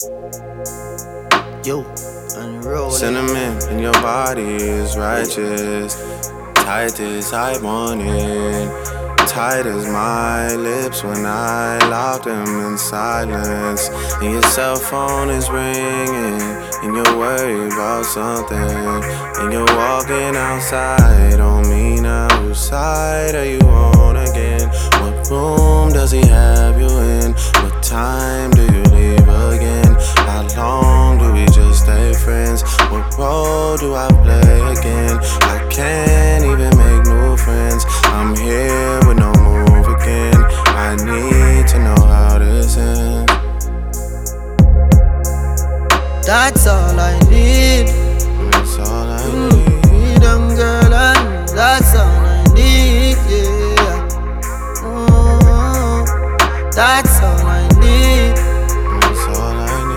Yo, unroll Sentiment in your body is righteous. Tight as I want it. Tight as my lips when I lock them in silence. And your cell phone is ringing. And you're worried about something. And you're walking outside on me now. Which side are you on again? What room does he have you in? What time do you leave again? How long do we just stay friends? What role do I play again? I can't even make new friends. I'm here with no move again. I need to know how this ends. That's all I need. That's all I need. Freedom, girl, and that's all I need, yeah. That's all